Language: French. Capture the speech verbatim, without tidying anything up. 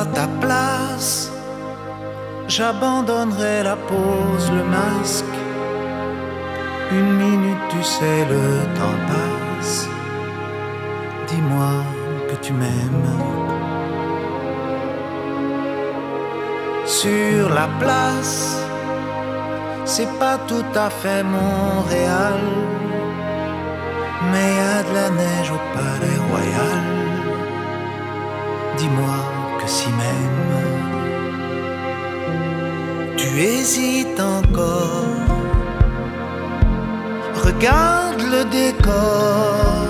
à ta place, j'abandonnerai la pose, le masque. Une minute, tu sais, le temps passe. Dis-moi que tu m'aimes. Sur la place, c'est pas tout à fait Montréal, mais y a de la neige au Palais Royal. Dis-moi que si même tu hésites encore, regarde le décor.